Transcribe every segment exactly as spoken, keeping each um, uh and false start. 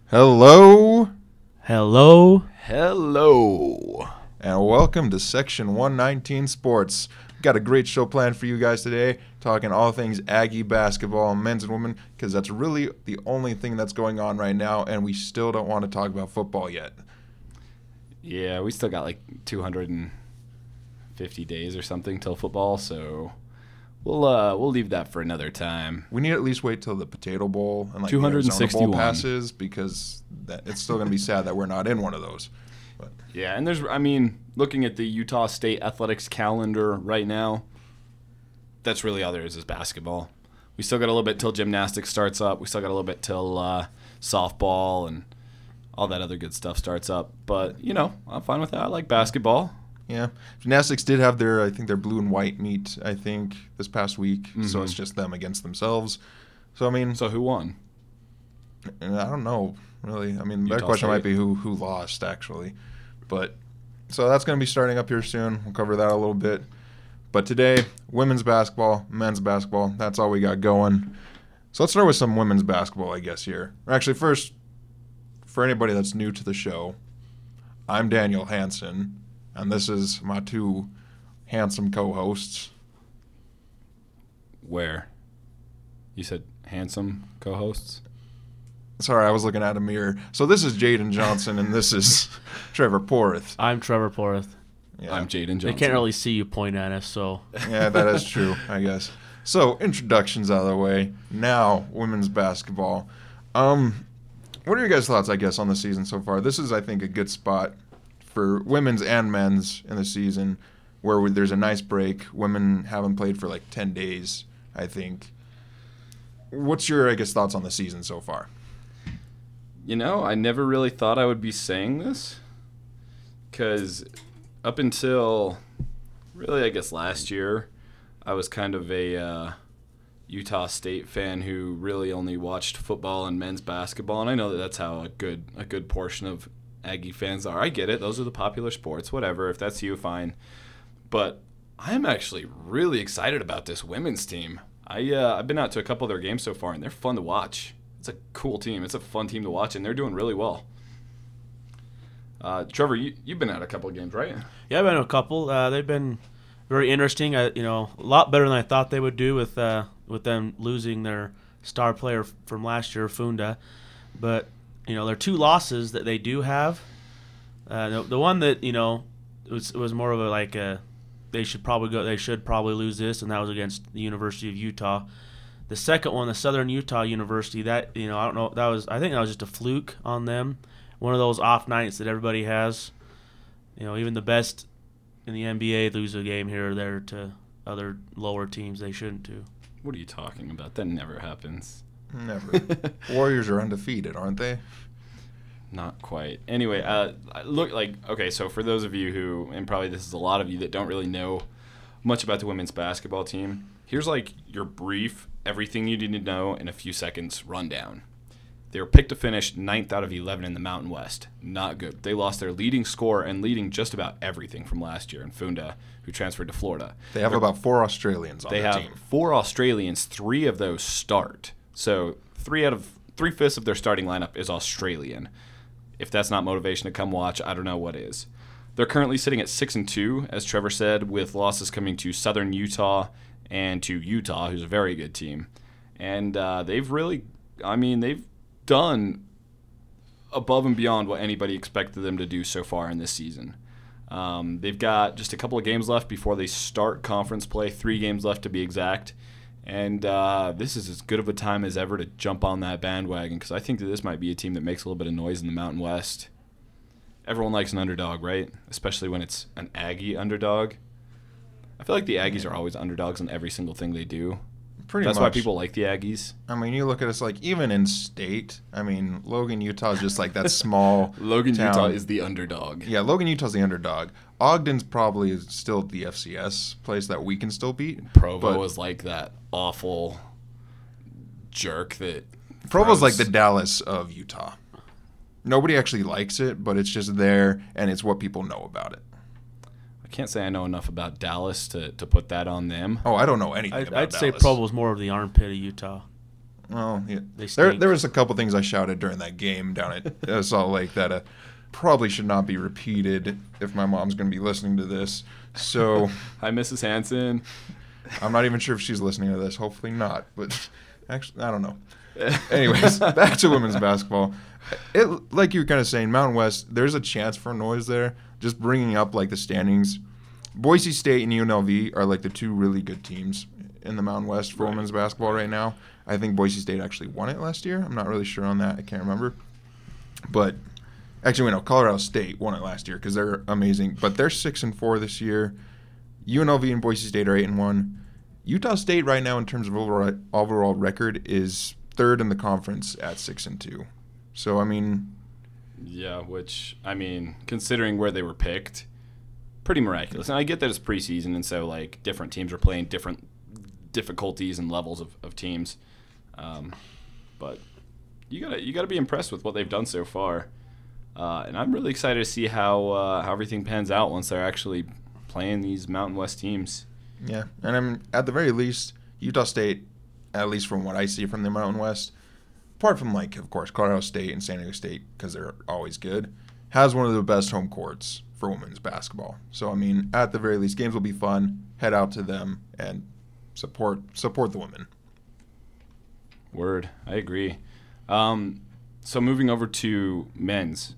Hello. Hello. Hello. And welcome to Section one nineteen Sports. We've got a great show planned for you guys today, talking all things Aggie basketball, men's and women, because that's really the only thing that's going on right now, and we still don't want to talk about football yet. Yeah, we still got like two hundred fifty days or something till football, so we'll uh, we'll leave that for another time. We need to at least wait till the Potato Bowl and like two hundred the Arizona sixty-one Bowl passes, because that, it's still going to be sad that we're not in one of those. But. Yeah, and there's, I mean, looking at the Utah State athletics calendar right now, that's really all there is is basketball. We still got a little bit till gymnastics starts up. We still got a little bit till uh, softball and all that other good stuff starts up. But, you know, I'm fine with that. I like basketball. Yeah. Gymnastics did have their, I think, their blue and white meet, I think, this past week. Mm-hmm. So it's just them against themselves. So, I mean. So who won? I don't know, really. I mean, the better Utah question State. might be who, who lost, actually. But, so that's going to be starting up here soon. We'll cover that a little bit. But today, women's basketball, men's basketball, that's all we got going. So let's start with some women's basketball, I guess, here. Or actually, first, for anybody that's new to the show, I'm Daniel Hansen, and this is my two handsome co-hosts. Where? You said handsome co-hosts? Sorry, I was looking at a mirror. So this is Jaden Johnson, and this is Trevor Porth. I'm Trevor Porth. Yeah. I'm Jaden Johnson. They can't really see you point at us, so. Yeah, that is true, I guess. So, introductions out of the way. Now, women's basketball. Um, what are your guys' thoughts, I guess, on the season so far? This is, I think, a good spot for women's and men's in the season where we, there's a nice break. Women haven't played for like ten days, I think. What's your, I guess, thoughts on the season so far? You know, I never really thought I would be saying this because up until really, I guess, last year, I was kind of a uh, Utah State fan who really only watched football and men's basketball, and I know that that's how a good a good portion of Aggie fans are. I get it; those are the popular sports. Whatever, if that's you, fine. But I'm actually really excited about this women's team. I uh, I've been out to a couple of their games so far, and they're fun to watch. It's a cool team. It's a fun team to watch, and they're doing really well. Uh, Trevor, you, you've been at a couple of games, right? Yeah, I've been to a couple. Uh, they've been very interesting. Uh, you know, a lot better than I thought they would do with uh, with them losing their star player from last year, Funda. But, you know, there are two losses that they do have. Uh, the, the one that, you know, it was, it was more of a like a, they should probably go. They should probably lose this, and that was against the University of Utah. The second one, the Southern Utah University, that, you know, I don't know, that was, I think that was just a fluke on them. One of those off nights that everybody has. You know, even the best in the N B A lose a game here or there to other lower teams they shouldn't do. What are you talking about? That never happens. Never. Warriors are undefeated, aren't they? Not quite. Anyway, uh, look, like, okay, so for those of you who, and probably this is a lot of you that don't really know much about the women's basketball team, here's like your brief, everything you need to know in a few seconds rundown. They were picked to finish ninth out of eleven in the Mountain West. Not good. They lost their leading scorer and leading just about everything from last year in Funda, who transferred to Florida. They have They're, about four Australians on they their team. They have four Australians. Three of those start. So three out of three-fifths of their starting lineup is Australian. If that's not motivation to come watch, I don't know what is. They're currently sitting at six and two, as Trevor said, with losses coming to Southern Utah and to Utah, who's a very good team. And uh, they've really, I mean, they've done above and beyond what anybody expected them to do so far in this season. Um, they've got just a couple of games left before they start conference play, three games left to be exact. And uh, this is as good of a time as ever to jump on that bandwagon, because I think that this might be a team that makes a little bit of noise in the Mountain West. Everyone likes an underdog, right? Especially when it's an Aggie underdog. I feel like the Aggies are always underdogs in every single thing they do. Pretty That's much. why people like the Aggies. I mean, you look at us like even in state. I mean, Logan, Utah is just like that small. Logan, town. Utah is the underdog. Yeah, Logan, Utah's the underdog. Ogden's probably still the F C S place that we can still beat. Provo but is like that awful jerk that. Provo's throws- like the Dallas of Utah. Nobody actually likes it, but it's just there, and it's what people know about it. I can't say I know enough about Dallas to, to put that on them. Oh, I don't know anything I'd, about I'd say Dallas. Provo's more of the armpit of Utah. Well, yeah. They there stink. there was a couple things I shouted during that game down at uh, Salt Lake that uh, probably should not be repeated if my mom's going to be listening to this. So Hi, Missus Hansen. I'm not even sure if she's listening to this. Hopefully not. But actually, I don't know. Anyways, back to women's basketball. It, like you were kind of saying, Mountain West, there's a chance for noise there. Just bringing up like the standings. Boise State and U N L V are like the two really good teams in the Mountain West for Right. women's basketball right now. I think Boise State actually won it last year. I'm not really sure on that. I can't remember. But actually, no, Colorado State won it last year because they're amazing. But they're six and four this year. U N L V and Boise State are eight and one. Utah State right now in terms of overall overall record is third in the conference at six and two. So I mean, Yeah, which, I mean, considering where they were picked, pretty miraculous. And I get that it's preseason, and so, like, different teams are playing different difficulties and levels of, of teams. Um, but you gotta you gotta be impressed with what they've done so far. Uh, and I'm really excited to see how uh, how everything pans out once they're actually playing these Mountain West teams. yeah. And I'm at the very least, Utah State, at least from what I see from the Mountain West, apart from, like, of course, Colorado State and San Diego State, because they're always good, has one of the best home courts for women's basketball. So, I mean, at the very least, games will be fun. Head out to them and support support the women. Word, I agree. Um, so moving over to men's,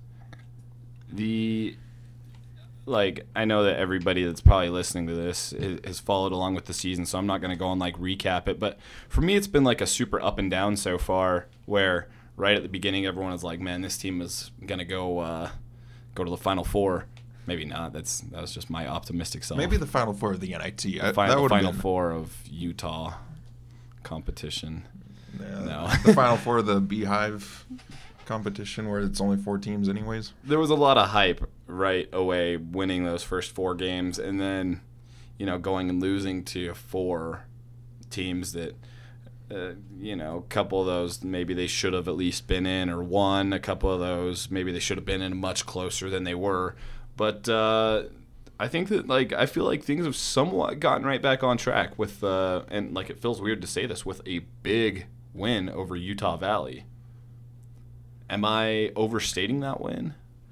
the like I know that everybody that's probably listening to this has, has followed along with the season, so I'm not going to go and like recap it. But for me, it's been like a super up and down so far. Where right at the beginning, everyone is like, "Man, this team is going to go uh, go to the Final Four." Maybe not. That's that was just my optimistic self. Maybe the Final Four of the N I T. I, Final, that would Final been, Four of Utah competition. Yeah, No. the Final Four of the Beehive competition where it's only four teams anyways. There was a lot of hype right away winning those first four games, and then, you know, going and losing to four teams that, uh, you know, a couple of those maybe they should have at least been in or won. A couple of those maybe they should have been in much closer than they were. But uh, I think that, like, I feel like things have somewhat gotten right back on track with, uh, and, like, it feels weird to say this, with a big win over Utah Valley. Am I overstating that win?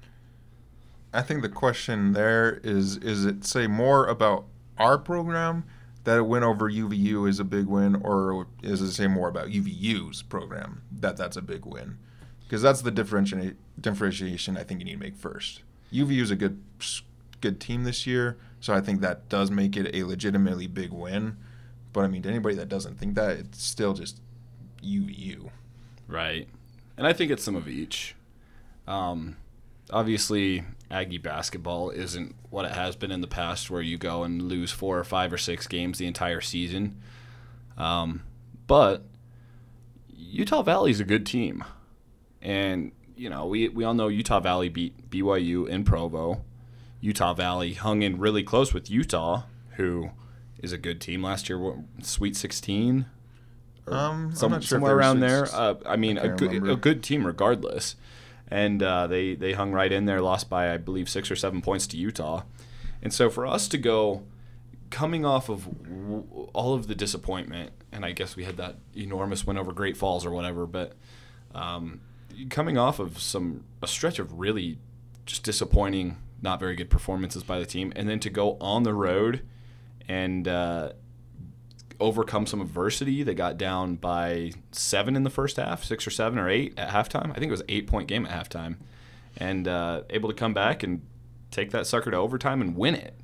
I think the question there is, is it say more about our program that a win over U V U is a big win, or is it say more about U V U's program that that's a big win? Because that's the differenti- differentiation I think you need to make first. U V U is a good good team this year, so I think that does make it a legitimately big win. But, I mean, to anybody that doesn't think that, it's still just U V U. Right. And I think it's some of each. Um, obviously, Aggie basketball isn't what it has been in the past, where you go and lose four or five or six games the entire season. Um, but Utah Valley's a good team. And, you know, we, we all know Utah Valley beat B Y U in Provo. Utah Valley hung in really close with Utah, who is a good team last year. What, Sweet sixteen? Um, Some, I'm not sure if somewhere they were around six- there. Uh, I mean, I a can't good, remember. a good team regardless. And uh, they, they hung right in there, lost by, I believe, six or seven points to Utah. And so for us to go, coming off of w- all of the disappointment, and I guess we had that enormous win over Great Falls or whatever, but um, coming off of some a stretch of really just disappointing, not very good performances by the team, and then to go on the road and uh, overcome some adversity. They got down by seven in the first half, six or seven or eight at halftime. I think it was an eight-point game at halftime. And uh, able to come back and take that sucker to overtime and win it.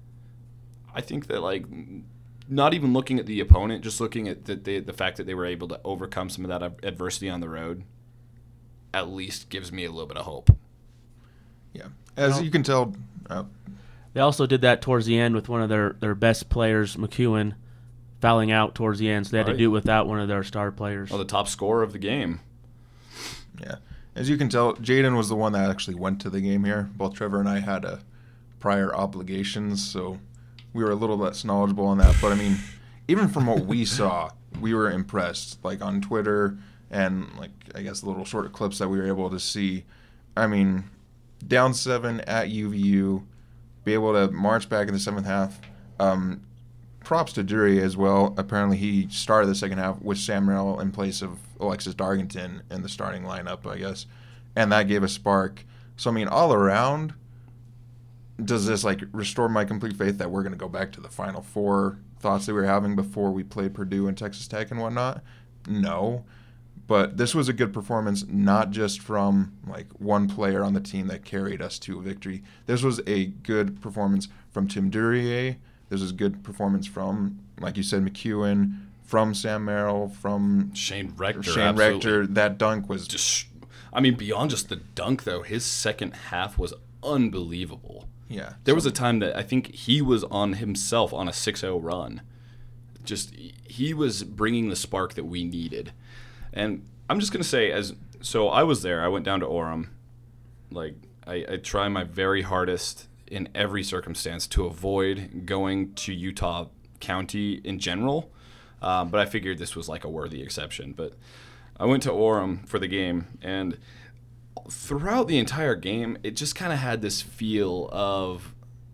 I think that, like, not even looking at the opponent, just looking at the, the, the fact that they were able to overcome some of that adversity on the road, at least gives me a little bit of hope. Yeah. As Well- you can tell, uh, They also did that towards the end with one of their, their best players, McEwen, fouling out towards the end, so they had Right. to do it without one of their star players. Oh, the top scorer of the game. yeah. As you can tell, Jaden was the one that actually went to the game here. Both Trevor and I had uh, prior obligations, so we were a little less knowledgeable on that. But, I mean, even from what we saw, we were impressed. Like, on Twitter and, like, I guess little short clips that we were able to see. I mean, down seven at U V U, be able to march back in the seventh half. Um, props to Dury as well. Apparently, he started the second half with Sam Merrill in place of Alexis Darlington in the starting lineup, I guess, and that gave a spark. So I mean, all around, does this like restore my complete faith that we're going to go back to the Final Four thoughts that we were having before we played Purdue and Texas Tech and whatnot? No. But this was a good performance, not just from like one player on the team that carried us to a victory. This was a good performance from Tim Duryea. This was a good performance from, like you said, McEwen, from Sam Merrill, from Shane Rector. Shane absolutely. Rector. That dunk was just. I mean, beyond just the dunk, though, his second half was unbelievable. Yeah. There was a time that I think he was on himself on a six oh run. Just he was bringing the spark that we needed. And I'm just going to say, as so I was there. I went down to Orem. Like, I, I try my very hardest in every circumstance to avoid going to Utah County in general. Um, but I figured this was like a worthy exception. But I went to Orem for the game, and throughout the entire game, it just kind of had this feel of,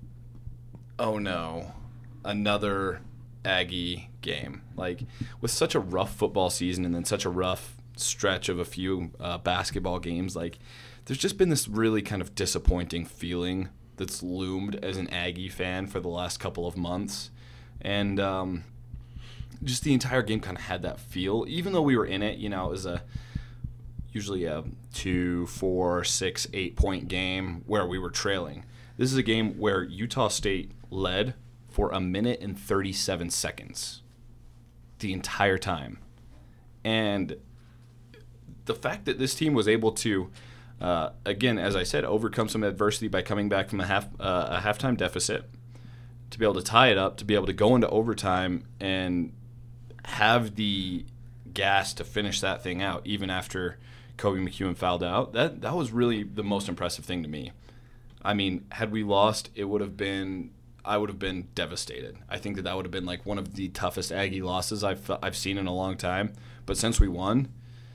oh no, another Aggie game. Like, with such a rough football season and then such a rough stretch of a few uh, basketball games, like, there's just been this really kind of disappointing feeling that's loomed as an Aggie fan for the last couple of months. And um, just the entire game kind of had that feel. Even though we were in it, you know, it was a usually a two, four, six, eight point game where we were trailing. This is a game where Utah State led for a minute and thirty-seven seconds the entire time. And the fact that this team was able to, uh, again, as I said, overcome some adversity by coming back from a half uh, a halftime deficit, to be able to tie it up, to be able to go into overtime and have the gas to finish that thing out, even after Kobe McEwen fouled out, that that was really the most impressive thing to me. I mean, had we lost, it would have been, I would have been devastated. I think that that would have been like one of the toughest Aggie losses I've I've seen in a long time. But since we won,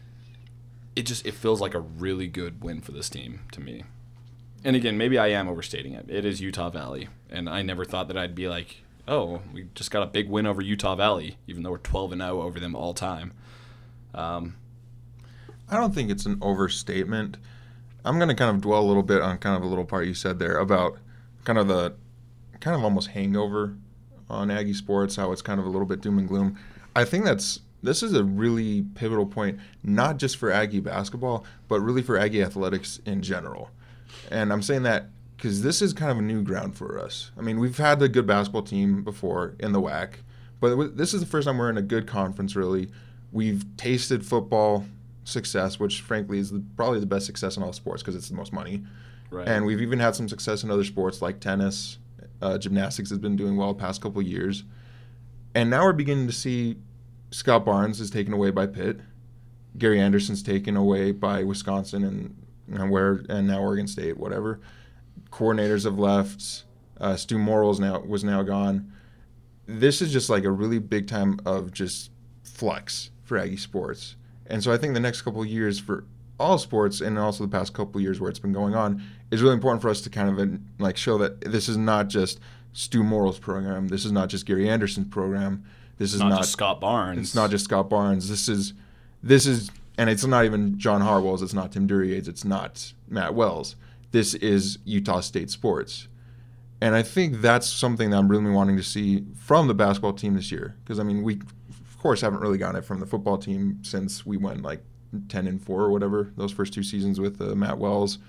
it just it feels like a really good win for this team to me. And again, maybe I am overstating it. It is Utah Valley, and I never thought that I'd be like, oh, we just got a big win over Utah Valley, even though we're twelve and oh over them all time. Um, I don't think it's an overstatement. I'm going to kind of dwell a little bit on kind of a little part you said there about kind of the kind of almost hangover on Aggie sports, how it's kind of a little bit doom and gloom. I think that's this is a really pivotal point, not just for Aggie basketball, but really for Aggie athletics in general. And I'm saying that because this is kind of a new ground for us. I mean, we've had a good basketball team before in the W A C, but this is the first time we're in a good conference, really. We've tasted football success, which frankly is the, probably the best success in all sports because it's the most money. Right. And we've even had some success in other sports like tennis. Uh, gymnastics has been doing well the past couple of years. And now we're beginning to see Scott Barnes is taken away by Pitt. Gary Anderson's taken away by Wisconsin and, and where and now Oregon State, whatever. Coordinators have left. Uh, Stu Morrill's now was now gone. This is just like a really big time of just flux for Aggie sports. And so I think the next couple of years for all sports, and also the past couple of years where it's been going on, is really important for us to kind of like show that this is not just Stu Morrill's program. This is not just Gary Anderson's program. This is not, not just Scott Barnes. It's not just Scott Barnes. This is, this is, and it's not even John Harwell's. It's not Tim Duryea's. It's not Matt Wells. This is Utah State sports. And I think that's something that I'm really wanting to see from the basketball team this year. Because, I mean, we, of course, haven't really gotten it from the football team since we went, like, ten and four or whatever, those first two seasons with uh, Matt Wells.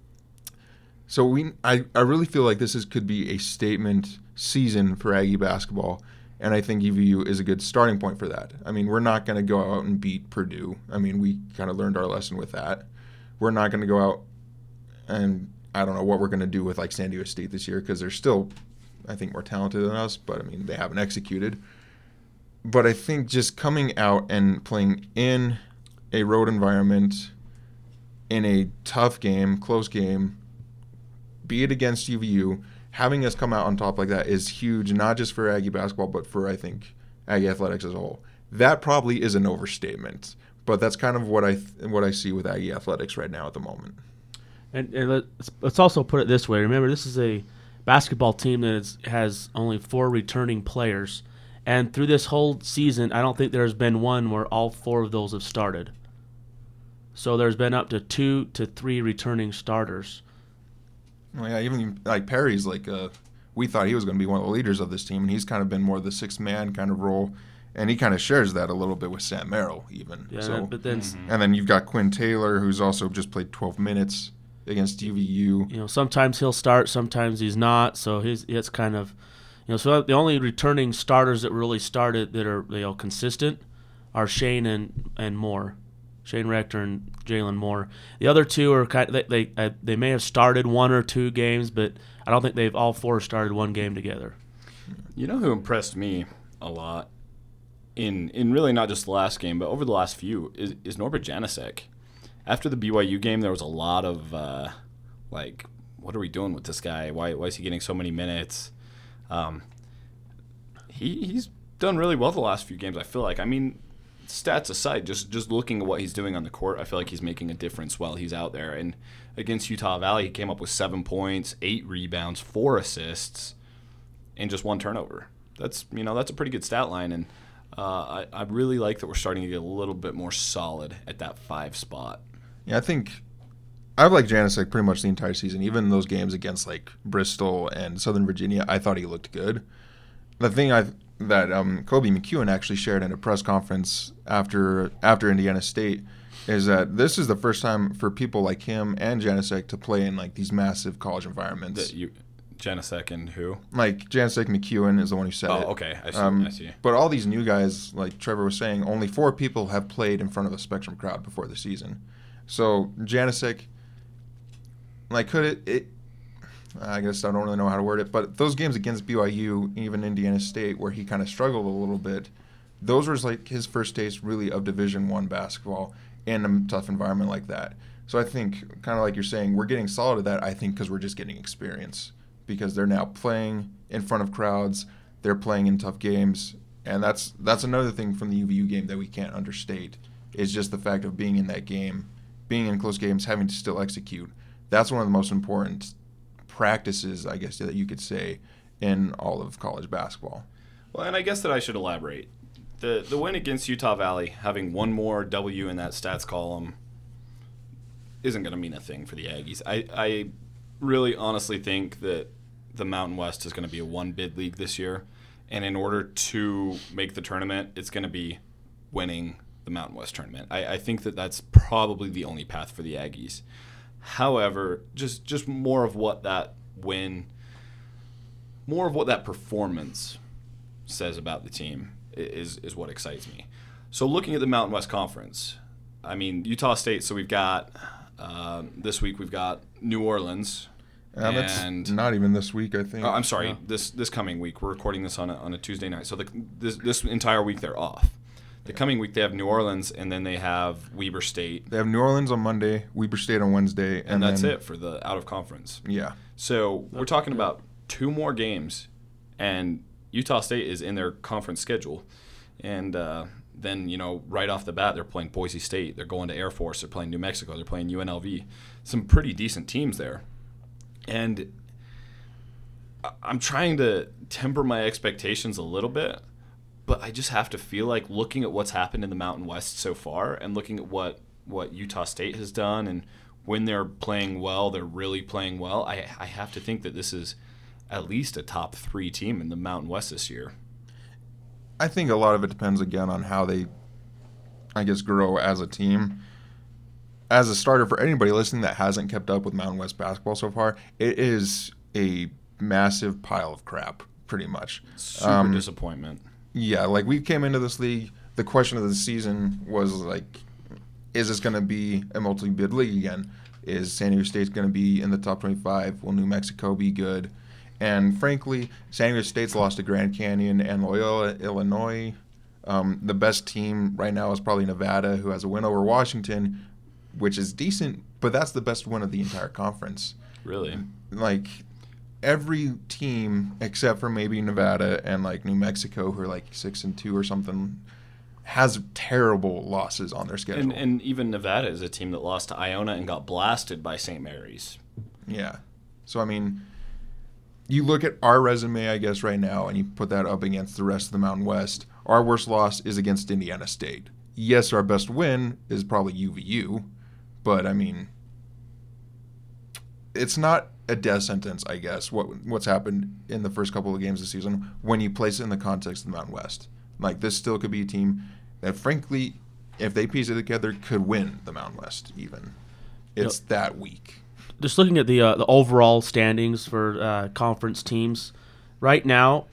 So we, I, I really feel like this is could be a statement season for Aggie basketball. And I think U V U is a good starting point for that. I mean, we're not going to go out and beat Purdue. I mean, we kind of learned our lesson with that. We're not going to go out and I don't know what we're going to do with like San Diego State this year because they're still, I think, more talented than us. But, I mean, they haven't executed. But I think just coming out and playing in a road environment, in a tough game, close game, be it against U V U, having us come out on top like that is huge, not just for Aggie basketball, but for, I think, Aggie athletics as a whole. That probably is an overstatement, but that's kind of what I th- what I see with Aggie athletics right now at the moment. And, and let's, let's also put it this way. Remember, this is a basketball team that is, has only four returning players, And through this whole season, I don't think there's been one where all four of those have started. So there's been up to two to three returning starters. Well, yeah, even like Perry's like uh, we thought he was going to be one of the leaders of this team, and he's kind of been more the sixth man kind of role, and he kind of shares that a little bit with Sam Merrill even. Yeah, so, but then Mm-hmm. and then you've got Quinn Taylor, who's also just played twelve minutes against U V U. you know sometimes he'll start, sometimes he's not. So his it's kind of you know so the only returning starters that really started that are you know consistent are Shane and and Moore. Shane Rector and Jalen Moore. The other two are kind of, they they, uh, they may have started one or two games, but I don't think they've all four started one game together. You know who impressed me a lot in in really not just the last game, but over the last few is, is Norbert Janicek. After the B Y U game, there was a lot of uh, like, what are we doing with this guy? Why why is he getting so many minutes? Um, he he's done really well the last few games. I feel like. I mean, stats aside, just just looking at what he's doing on the court, I feel like he's making a difference while he's out there. And against Utah Valley, he came up with seven points, eight rebounds, four assists, and just one turnover. That's you know that's a pretty good stat line, and uh, I I really like that we're starting to get a little bit more solid at that five spot. Yeah, I think I've liked Janicek pretty much the entire season. Even those games against like Bristol and Southern Virginia, I thought he looked good. The thing I that um, Kobe McEwen actually shared in a press conference after after Indiana State is that this is the first time for people like him and Janicek to play in like these massive college environments. That you, Janicek and who? Like Janicek McEwen is the one who said Oh, it. okay, I see. Um, I see. But all these new guys, like Trevor was saying, only four people have played in front of a Spectrum crowd before the season. So Janicek, like, could it, it? I guess I don't really know how to word it, but those games against B Y U, even Indiana State, where he kind of struggled a little bit, those were like his first taste really of Division One basketball in a tough environment like that. So I think, kind of like you're saying, we're getting solid at that. I think because we're just getting experience, because they're now playing in front of crowds, they're playing in tough games, and that's that's another thing from the U V U game that we can't understate. Is just the fact of being in that game, being in close games, having to still execute. That's one of the most important practices, I guess, that you could say in all of college basketball. Well, and I guess that I should elaborate. The the win against Utah Valley, having one more W in that stats column, isn't going to mean a thing for the Aggies. I, I really honestly think that the Mountain West is going to be a one-bid league this year, and in order to make the tournament, it's going to be winning the Mountain West tournament. I, I think that that's probably the only path for the Aggies. However, just just more of what that win, more of what that performance says about the team is is what excites me. So looking at the Mountain West Conference, I mean, Utah State, so we've got, uh, this week we've got New Orleans. Uh, that's and not even this week, I think. Oh, I'm sorry, Yeah. this this coming week. We're recording this on a, on a Tuesday night. So the, this, this entire week they're off. The coming week they have New Orleans, and then they have Weber State. They have New Orleans on Monday, Weber State on Wednesday, and, And that's then, it for the out-of-conference. Yeah. So we're talking about two more games, and Utah State is in their conference schedule. And uh, then, you know, right off the bat, they're playing Boise State. They're going to Air Force. They're playing New Mexico. They're playing U N L V. Some pretty decent teams there. And I- I'm trying to temper my expectations a little bit, but I just have to feel like looking at what's happened in the Mountain West so far and looking at what, what Utah State has done, and when they're playing well, they're really playing well, I, I have to think that this is at least a top three team in the Mountain West this year. I think a lot of it depends, again, on how they, I guess, grow as a team. As a starter, for anybody listening that hasn't kept up with Mountain West basketball so far, it is a massive pile of crap, pretty much. Super Um, disappointment. Yeah, like we came into this league, the question of the season was like, is this going to be a multi-bid league again? Is San Diego State going to be in the top twenty-five? Will New Mexico be good? And frankly, San Diego State's lost to Grand Canyon and Loyola, Illinois. Um, the best team right now is probably Nevada, who has a win over Washington, which is decent, but that's the best win of the entire conference. Really? Like, every team except for maybe Nevada and like New Mexico, who are like six and two or something, has terrible losses on their schedule. And, and even Nevada is a team that lost to Iona and got blasted by Saint Mary's. Yeah. So I mean, you look at our resume, I guess, right now, and you put that up against the rest of the Mountain West. Our worst loss is against Indiana State. Yes, our best win is probably U V U, but I mean, it's not a death sentence, I guess, what what's happened in the first couple of games this season when you place it in the context of the Mountain West. Like, this still could be a team that, frankly, if they piece it together, could win the Mountain West even. It's yep. that weak. Just looking at the uh, the overall standings for uh, conference teams, right now,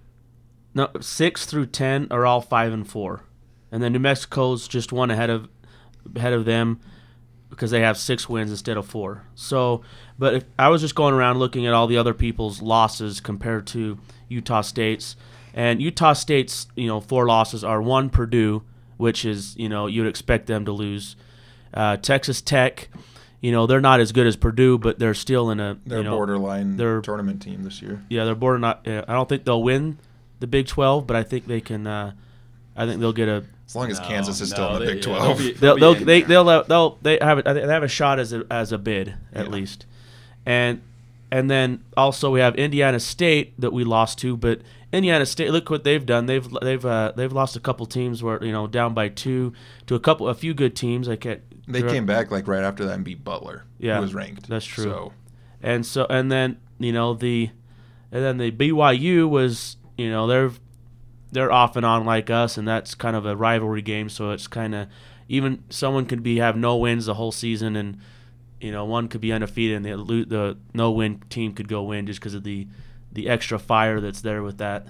no, six through ten are all five and four, and then New Mexico's just one ahead of ahead of them because they have six wins instead of four. So, but if I was just going around looking at all the other people's losses compared to Utah State's, and Utah State's you know four losses are one Purdue, which is you know you'd expect them to lose, uh, Texas Tech. You know, they're not as good as Purdue, but they're still in a they're you know, borderline they're, tournament team this year. Yeah, they're borderline. Uh, I don't think they'll win the Big twelve, but I think they can. Uh, I think they'll get a. As long as no, Kansas is no, still in the they, Big yeah, twelve, they'll be, they'll they'll, they'll they there. they'll uh, they'll they have a, they have a shot as a as a bid at yeah. least, and and then also we have Indiana State that we lost to, but Indiana State, look what they've done. They've they've uh, they've lost a couple teams where you know down by two to a couple a few good teams. I can't. They came back like right after that and beat Butler, yeah, who was ranked. That's true. So. And so and then you know the, and then the B Y U was you know they're they're off and on like us, and that's kind of a rivalry game. So it's kind of even someone could be have no wins the whole season, and you know one could be undefeated, and the the no win team could go win just because of the the extra fire that's there with that.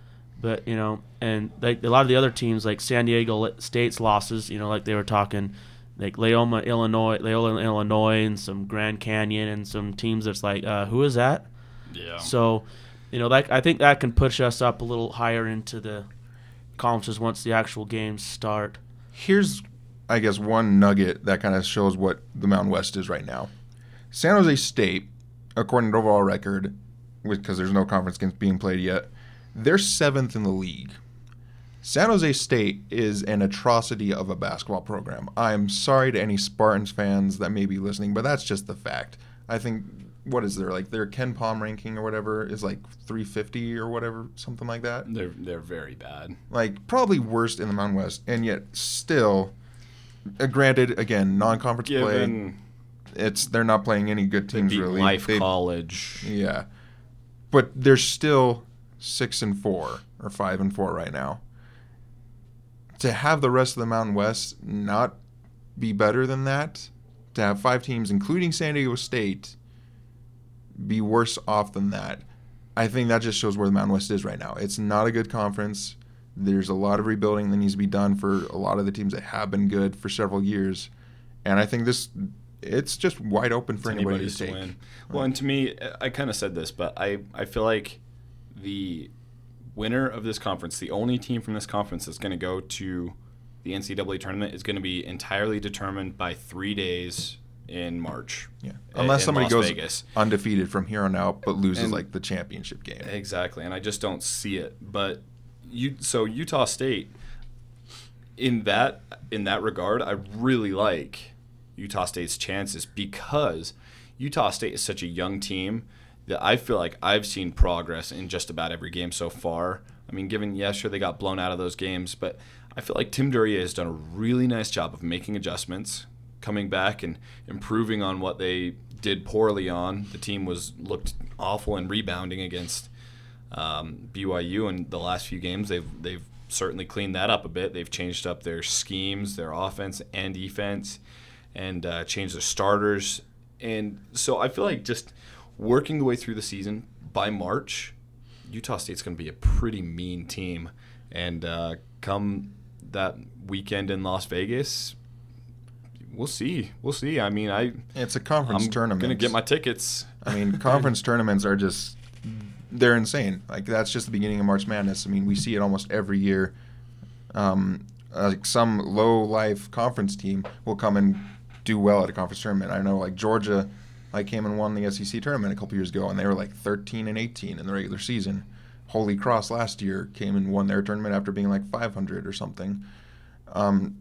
But you know, and like a lot of the other teams, like San Diego State's losses, you know, like they were talking. Like Leoma, Illinois, Loyola, Illinois, and some Grand Canyon, and some teams that's like, uh, who is that? Yeah. So, you know, that I think that can push us up a little higher into the conferences once the actual games start. Here's, I guess, one nugget that kind of shows what the Mountain West is right now. San Jose State, according to overall record, because there's no conference games being played yet, they're seventh in the league. San Jose State is an atrocity of a basketball program. I'm sorry to any Spartans fans that may be listening, but that's just the fact. I think, what is there, like their Ken Palm ranking or whatever is like three fifty or whatever, something like that? They're they're very bad. Like, probably worst in the Mountain West, and yet still, uh, granted, again, non-conference Given play, it's they're not playing any good they teams beat really. Life They- College. Yeah. But they're still six and four or five and four right now. To have the rest of the Mountain West not be better than that, to have five teams, including San Diego State, be worse off than that, I think that just shows where the Mountain West is right now. It's not a good conference. There's a lot of rebuilding that needs to be done for a lot of the teams that have been good for several years. And I think this, it's just wide open for It's anybody anybody's to take. win. Well, and to me, I kind of said this, but I, I feel like the winner of this conference, the only team from this conference that's going to go to the N C double A tournament, is going to be entirely determined by three days in March. Yeah, unless in somebody Las goes Vegas. undefeated from here on out, but loses And- like the championship game. Exactly, and I just don't see it. But you, so Utah State, in that in that regard, I really like Utah State's chances because Utah State is such a young team that I feel like I've seen progress in just about every game so far. I mean, given, yeah, sure, they got blown out of those games, but I feel like Tim Duryea has done a really nice job of making adjustments, coming back and improving on what they did poorly on. The team was looked awful in rebounding against um, B Y U in the last few games. They've they've certainly cleaned that up a bit. They've changed up their schemes, their offense and defense, and uh, changed their starters. And so I feel like just working the way through the season, by March, Utah State's going to be a pretty mean team. And uh, come that weekend in Las Vegas, we'll see. We'll see. I mean, I, It's a conference I'm tournament. going to get my tickets. I mean, conference tournaments are just, they're insane. Like, that's just the beginning of March Madness. I mean, we see it almost every year. Um, like some low-life conference team will come and do well at a conference tournament. I know, like, Georgia like came and won the S E C tournament a couple years ago, and they were like thirteen and eighteen in the regular season. Holy Cross last year came and won their tournament after being like five hundred or something. Um,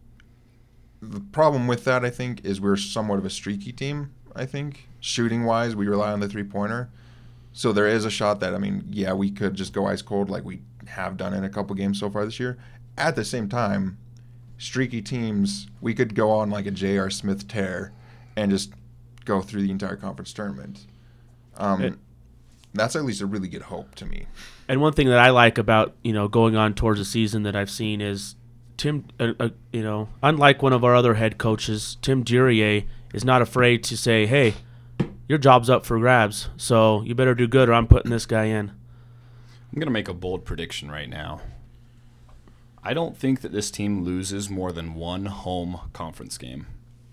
the problem with that, I think, is we're somewhat of a streaky team, I think. Shooting-wise, we rely on the three-pointer. So there is a shot that, I mean, yeah, we could just go ice cold like we have done in a couple games so far this year. At the same time, streaky teams, we could go on like a J R. Smith tear and just go through the entire conference tournament. Um, it, that's at least a really good hope to me. And one thing that I like about, you know, going on towards the season that I've seen is Tim, uh, uh, you know, unlike one of our other head coaches, Tim Duryea is not afraid to say, hey, your job's up for grabs, so you better do good or I'm putting this guy in. I'm going to make a bold prediction right now. I don't think that this team loses more than one home conference game.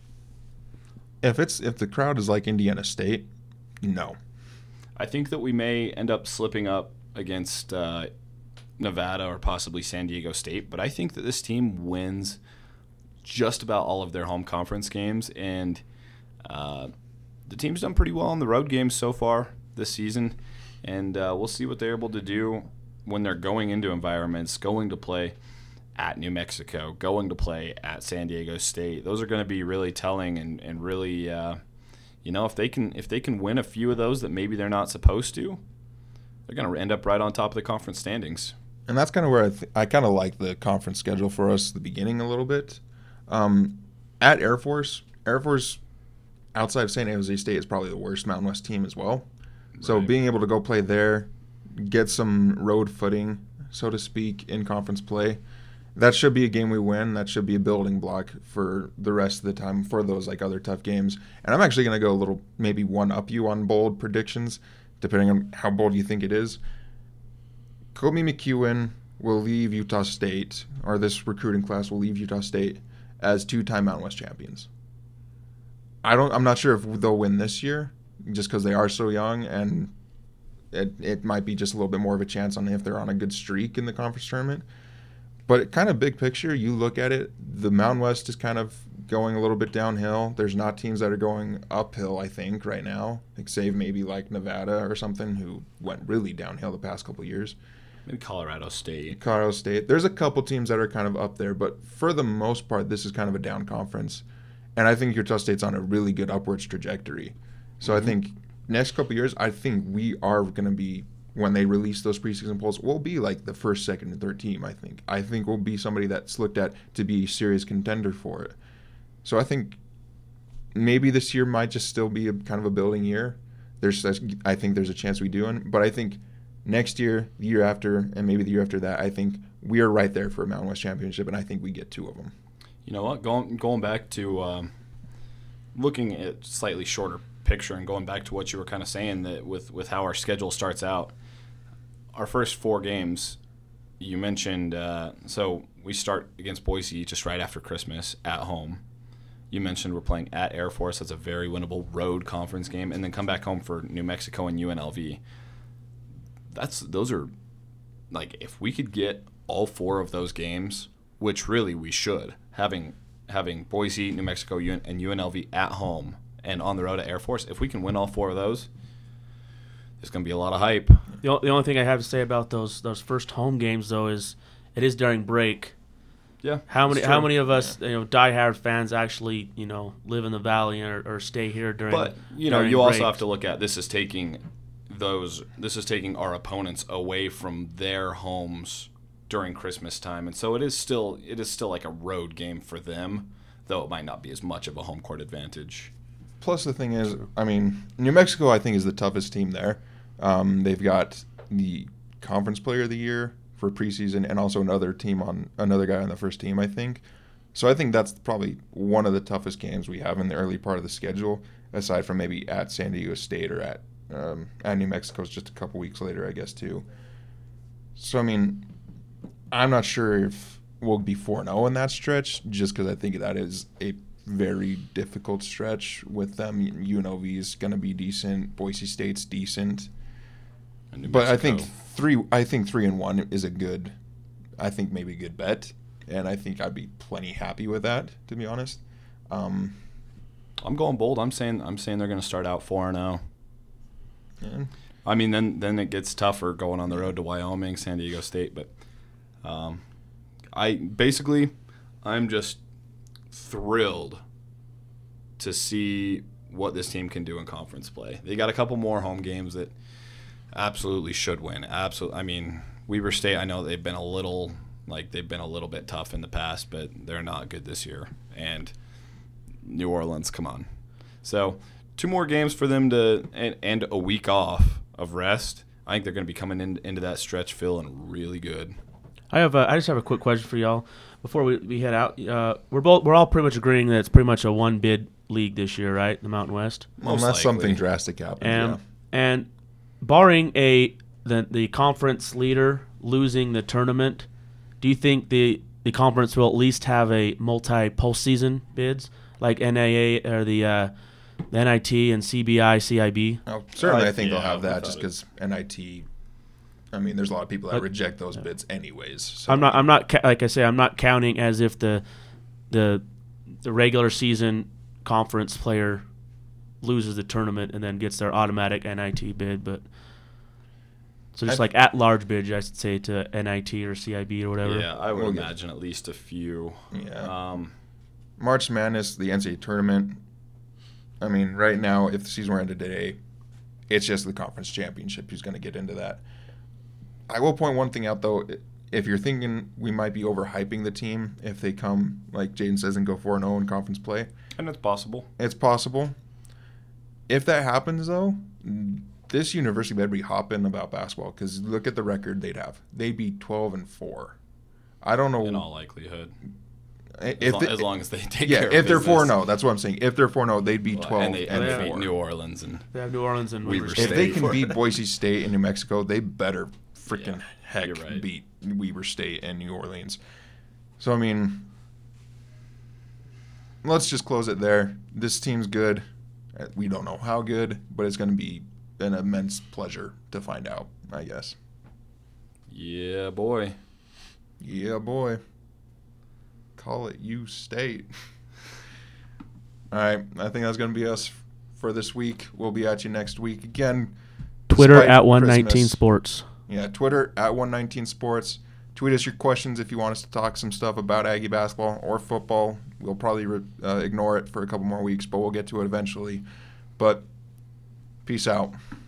If it's if the crowd is like Indiana State, no. I think that we may end up slipping up against uh, Nevada or possibly San Diego State, but I think that this team wins just about all of their home conference games, and uh, the team's done pretty well on the road games so far this season, and uh, we'll see what they're able to do when they're going into environments, going to play at New Mexico, going to play at San Diego State. Those are going to be really telling and, and really, uh, you know, if they can if they can win a few of those that maybe they're not supposed to, they're going to end up right on top of the conference standings. And that's kind of where I, th- I kind of like the conference schedule for us at the beginning a little bit. Um, at Air Force, Air Force outside of San Jose State is probably the worst Mountain West team as well. So Right. being able to go play there, get some road footing, so to speak, in conference play, that should be a game we win. That should be a building block for the rest of the time for those like other tough games. And I'm actually going to go a little maybe one up you on bold predictions, depending on how bold you think it is. Kobe McEwen will leave Utah State, or this recruiting class will leave Utah State as two-time Mountain West champions. I don't. I'm not sure if they'll win this year, just because they are so young, and it it might be just a little bit more of a chance on if they're on a good streak in the conference tournament. But kind of big picture, you look at it, the Mountain West is kind of going a little bit downhill. There's not teams that are going uphill, I think, right now, like save maybe like Nevada or something, who went really downhill the past couple of years. Maybe Colorado State. Colorado State. There's a couple teams that are kind of up there, but for the most part, this is kind of a down conference. And I think Utah State's on a really good upwards trajectory. So mm-hmm. I think next couple of years, I think we are going to be, when they release those preseason polls, we'll be like the first, second, and third team, I think. I think we'll be somebody that's looked at to be a serious contender for it. So I think maybe this year might just still be a kind of a building year. There's, I think there's a chance we do, it, but I think next year, the year after, and maybe the year after that, I think we are right there for a Mountain West championship, and I think we get two of them. You know what? Going going back to um, looking at slightly shorter picture and going back to what you were kind of saying, that with, with how our schedule starts out, our first four games, you mentioned, uh, so we start against Boise just right after Christmas at home. You mentioned we're playing at Air Force. That's a very winnable road conference game, and then come back home for New Mexico and U N L V. That's those are, like, if we could get all four of those games, which really we should, having having Boise, New Mexico, and U N L V at home and on the road at Air Force, if we can win all four of those, there's going to be a lot of hype. The, o- the only thing I have to say about those those first home games, though, is it is during break. Yeah. How many how many of us, yeah. you know, diehard fans actually, you know, live in the valley or, or stay here during? But you know, during you break. also have to look at this is taking those this is taking our opponents away from their homes during Christmas time, and so it is still it is still like a road game for them, though it might not be as much of a home court advantage. Plus, the thing is, I mean, New Mexico, I think, is the toughest team there. Um, they've got the Conference Player of the Year for preseason, and also another team on another guy on the first team, I think. So I think that's probably one of the toughest games we have in the early part of the schedule, aside from maybe at San Diego State or at um, at New Mexico's just a couple weeks later, I guess, too. So, I mean, I'm not sure if we'll be four and oh in that stretch, just because I think that is a very difficult stretch with them. U N L V is going to be decent. Boise State's decent. But I think three. I think three and one is a good. I think maybe a good bet, and I think I'd be plenty happy with that, to be honest. Um, I'm going bold. I'm saying I'm saying they're going to start out four and zero. Yeah. I mean, then then it gets tougher going on the road to Wyoming, San Diego State, but um, I basically I'm just thrilled to see what this team can do in conference play. They got a couple more home games that absolutely should win. Absolutely. I mean, Weber State, I know they've been a little like they've been a little bit tough in the past, but they're not good this year. And New Orleans, come on. So two more games for them to and, and a week off of rest. I think they're going to be coming in, into that stretch feeling really good. I have a, I just have a quick question for y'all before we, we head out. Uh, we're both we're all pretty much agreeing that it's pretty much a one bid league this year, right? The Mountain West. Most Unless likely. something drastic happens. And yeah. and barring a the the conference leader losing the tournament, do you think the the conference will at least have a multi postseason bids like N A A or the uh, the N I T and C B I, C I B? Oh, certainly, Uh, I think yeah, they'll have that without just it. because N I T. I mean, there's a lot of people that But- reject those yeah. bids anyways. So. I'm not I'm not ca- like I say I'm not counting as if the the the regular season conference player loses the tournament and then gets their automatic N I T bid, but so just I- like at large bid, I should say to N I T or C I B or whatever. Yeah, I would We'll get- imagine at least a few. Yeah. Um, March Madness, the N C double A tournament. I mean, right now, if the season were ended today, it's just the conference championship who's going to get into that. I will point one thing out, though. If you're thinking we might be overhyping the team if they come, like Jaden says, and go four and oh in conference play, and it's possible. it's possible. If that happens, though, this university better be hopping about basketball because look at the record they'd have. They'd be twelve and four. I don't know. In all likelihood. if As, long, they- as long as they take yeah, care of if they're business. four and oh, that's what I'm saying. If they're four and oh, they'd be Well, twelve and they, and, and they beat four. New Orleans and They have New Orleans and Weber Weber If State. they can for- beat Boise State and New Mexico, they better freaking Yeah, heck you're right. beat Weber State and New Orleans. So I mean, let's just close it there. This team's good. Uh, We don't know how good, but it's going to be an immense pleasure to find out, I guess. yeah, boy. Yeah, boy. Call it U State. All right, I think that's going to be us for this week. We'll be at you next week again. Twitter despite at one nineteen Christmas. Sports. Yeah, Twitter at one nineteen Sports. Tweet us your questions if you want us to talk some stuff about Aggie basketball or football. We'll probably re- uh, ignore it for a couple more weeks, but we'll get to it eventually. But peace out.